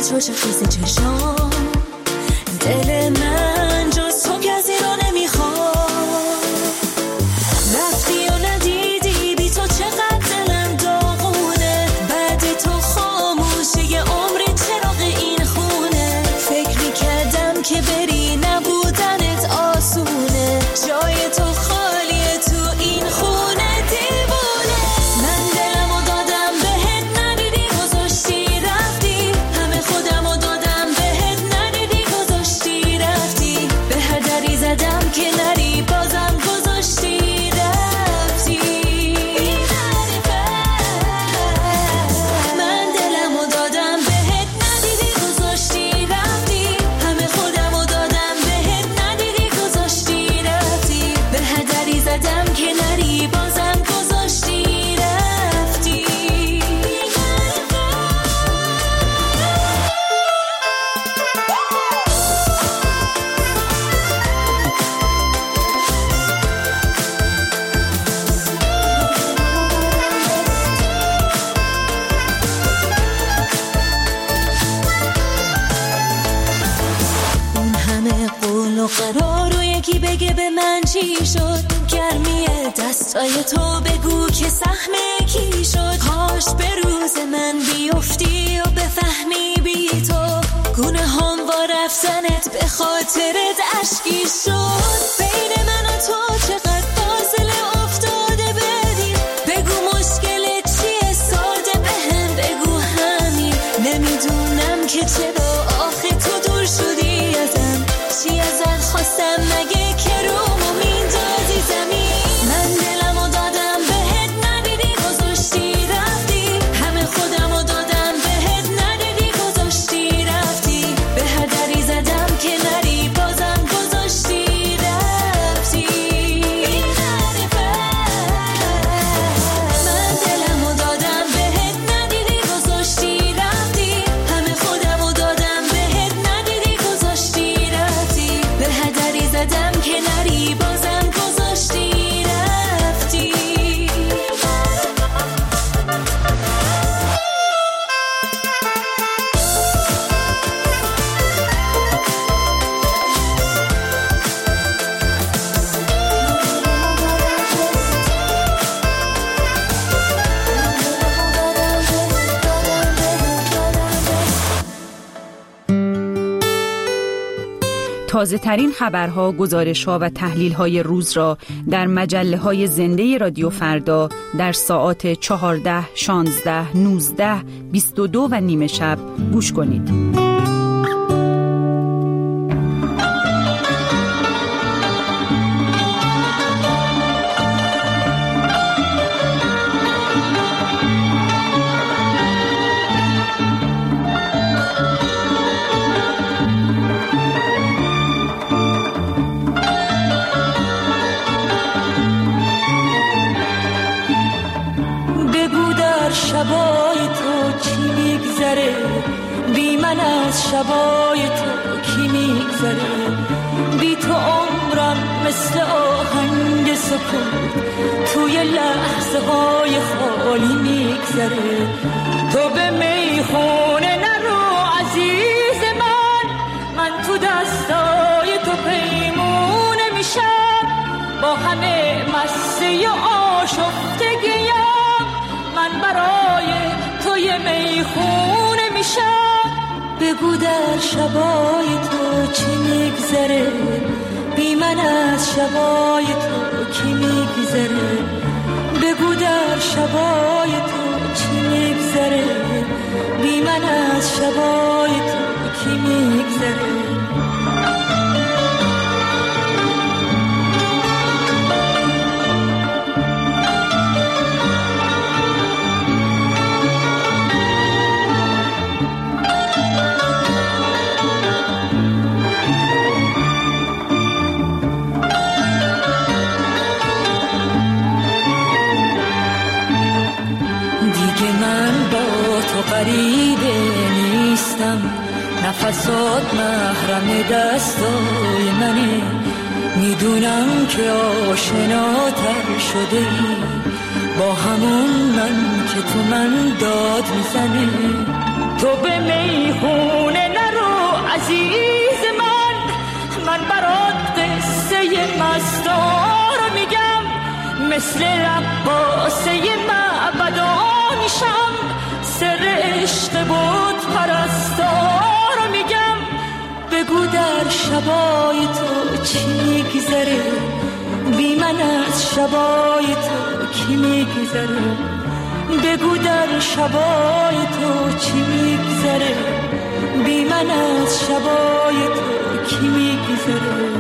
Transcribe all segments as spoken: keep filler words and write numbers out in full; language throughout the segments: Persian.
چوش خیز چشام، دل من جز تو کسی رو نمیخواد. رفتی و ندیدی بی تو چقدر دلم داغونه، بعد تو خاموشه یه عمری چراغ این خونه. فکر میکردم که بری نبودنت آسونه، جای تو خالیه تو این خونه دیوونه. من دلمو دادم بهت ندیدی گذاشتی رفتی، همه خودمو دادم بهت ندیدی گذاشتی رفتی، به هر دری زدم که نری بازم گذاشتی رفتی. من دلمو دادم بهت ندیدی گذاشتی رفتی، همه خودمو دادم بهت ندیدی گذاشتی رفتی، به هر دری زدم که نری بازم گذاشتی رفتی. اون همه قول و قرار و یکی بگه به من چی شد، گرمی دستای تو بگو که سهم کی شد. کاش به روز من بیفتی و بفهمی بی تو گونه هم و رفتنت به خاطرت اشکی شد. بین من و تو چقدر فاصله افتاده بدیم، بگو مشکلت چیه ساده بهم بگو همین. نمیدونم که چرا آخه تو دور شدی ازم، چی ازت خواستم مگه که رومو میندازی زمین. من دلمو دادم بهت ندیدی گذاشتی رفتی، همه خودمو دادم بهت ندیدی گذاشتی رفتی، به هر دری زدم که نری بازم گذاشتی رفتی. من دلمو دادم بهت ندیدی گذاشتی رفتی، همه خودمو دادم بهت ندیدی گذاشتی رفتی، به هر دری زدم که نری بازم گذاشتی رفتی. تازه ترین خبرها، گزارش‌ها و تحلیل‌های روز را در مجله‌های زنده رادیو فردا در ساعات چهارده، شانزده، نوزده، بیست و دو و نیمه شب گوش کنید. شبای تو چی میگذره، بی من از شبای تو کی میگذره. بی تو عمرم مثل آهنگ سکوت توی لحظه های خالی میگذره. تو به میخونه نرو عزیز من، من تو دستای تو پیمونه میشم. با همه مسته آشفتگیم من برای توی میخونه میشم. بگو در شبای تو چی میگذره، بی من از شبای تو کی میگذره. بگو در شبای تو چی میگذره، بی من از شبای تو کی میگذره. غریبه نیستم، نفسات محرم دستای منه. میدونم که آشناتر شده ای با همون من که تو من داد میزنه. تو به میخونه نرو عزیز من، من برات قصه مستار میگم، مثل رقاصه معبدا میشم، سر عشق بود پرستار میگم. بگو در شبای تو چی میگذره، بی من از شبای تو کی میگذره. بگو در شبای تو چی میگذره، بی من از شبای تو کی میگذره.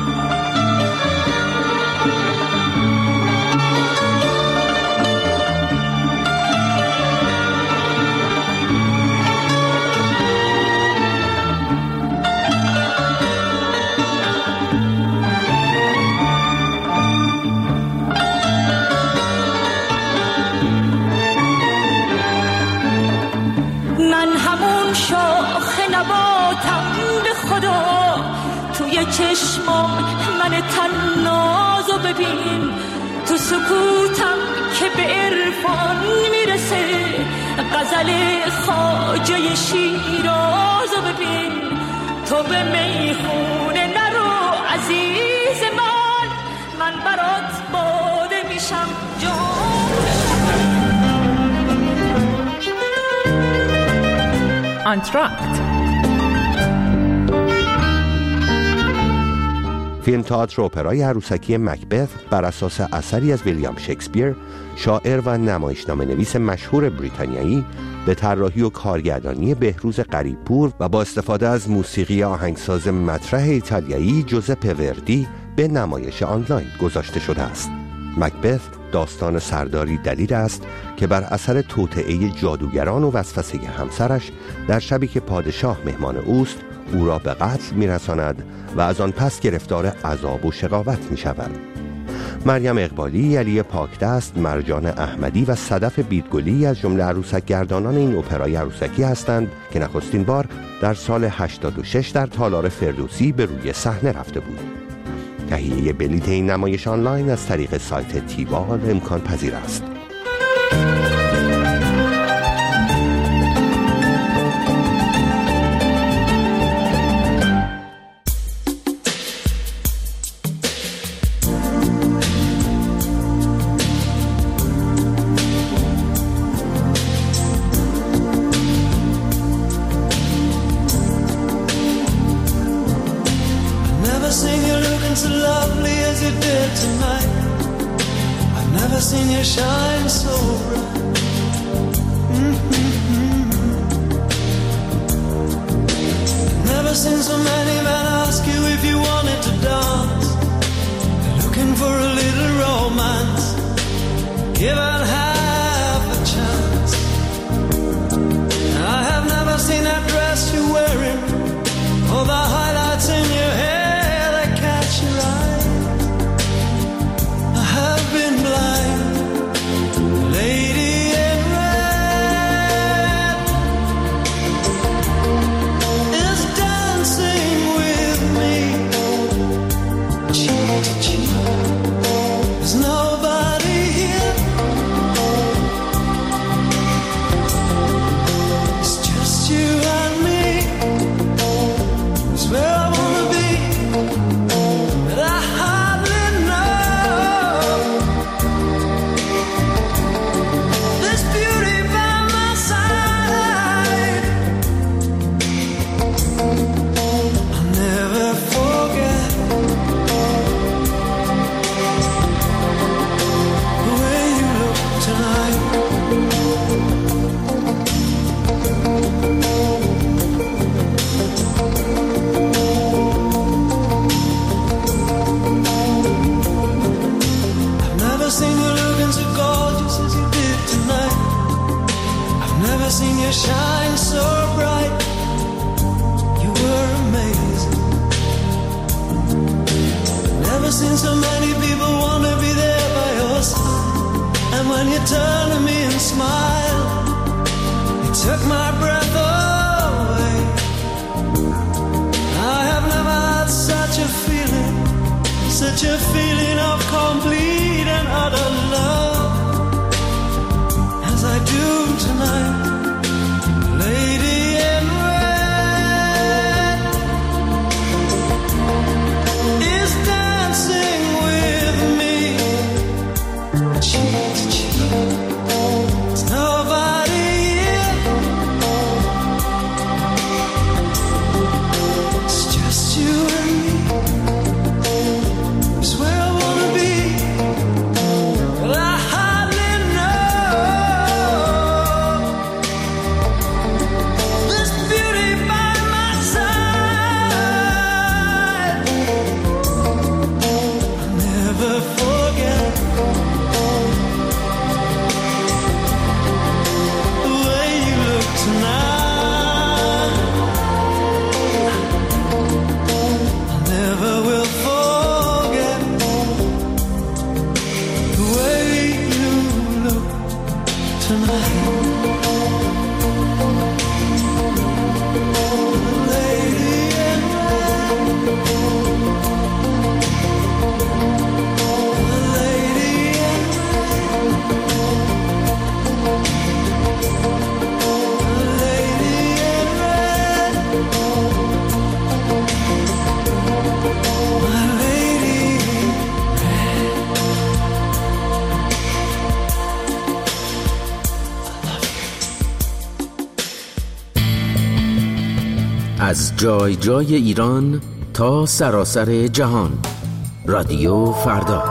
توی چشمام من تنازو ببین، تو سکوتم که به عرفان میرسه، غزل خواجه شیرازو ببین. تو به میخونه نرو عزیز من، من برات باده میشم جان. آنتراکت فیلم تئاتر اپرای عروسکی مکبث بر اساس اثری از ویلیام شکسپیر، شاعر و نمایشنامه نویس مشهور بریتانیایی، به طراحی و کارگردانی بهروز قریب‌پور و با استفاده از موسیقی آهنگساز مطرح ایتالیایی جوزپه وردی به نمایش آنلاین گذاشته شده است. مکبث داستان سرداری دلیر است که بر اثر توطئه جادوگران و وسوسه همسرش در شبی که پادشاه مهمان اوست، او را به قتل می‌رساند و از آن پس گرفتار عذاب و شقاوت می‌شود. مریم اقبالی، علی پاکدست، مرجان احمدی و صدف بیدگلی از جمله عروسک گردانان این اپرای عروسکی هستند که نخستین بار در سال هشتاد و شش در تالار فردوسی به روی صحنه رفته بود. تهیه بلیط این نمایش آنلاین از طریق سایت تیبال امکان پذیر است. Such a feeling of complete and utter love as I do tonight, lady. از جای جای ایران تا سراسر جهان. رادیو فردا.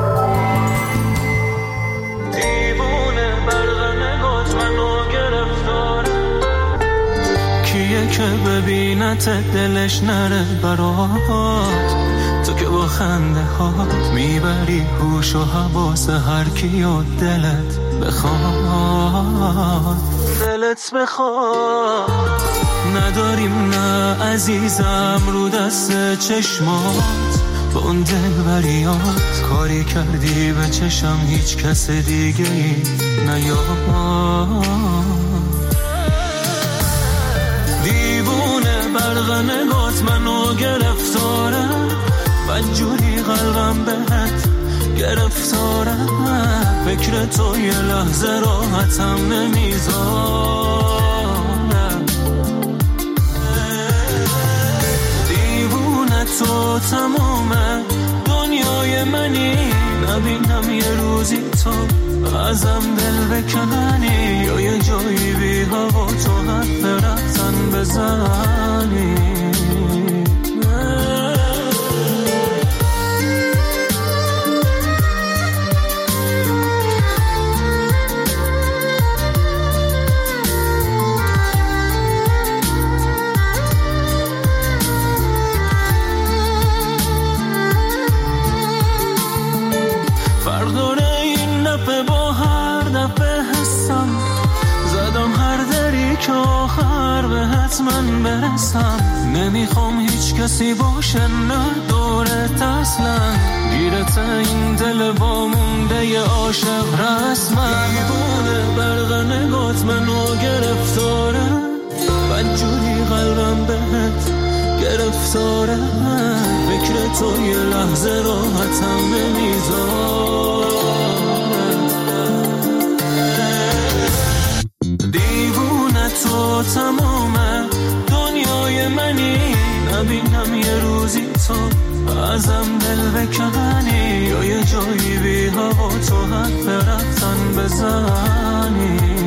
دیوونه برق نگات منو گرفتاره، کیه که ببینت دلش نره برات، تو که با خنده هات میبری هوش و حواس هر کی و دلت بخواد، دلت بخواد. نداریم نه عزیزم رو دست چشمات، با اون دل بریات کاری کردی به چشم هیچ کس دیگه ای نیاد. دیوونه برق نگات منو گرفتاره، بدجوری قلبم بهت گرفتاره، فکر تو یه لحظه راحتم نمیذاره. دیوونه تو تمومه دنیای منی، نبینم یه روزی تو ازم دل بکنی، یا یه جایی بی هوا تو حرف رفتن بزنی. آخر بهت من برسم، نمیخوام هیچ کسی باشه نه دورت اصلا، گیرت این دل با مونده ی عاشق رسمم. دیوونه برق نگات منو گرفتاره، بدجوری قلبم بهت گرفتاره، فکر تو یه لحظه راحتم نمیذاره. تو تمامه دنیای منی، نبینم یه روزی تو ازم دل بکنی، یا یه جایی بی هوا تو حرف رفتن بزنی.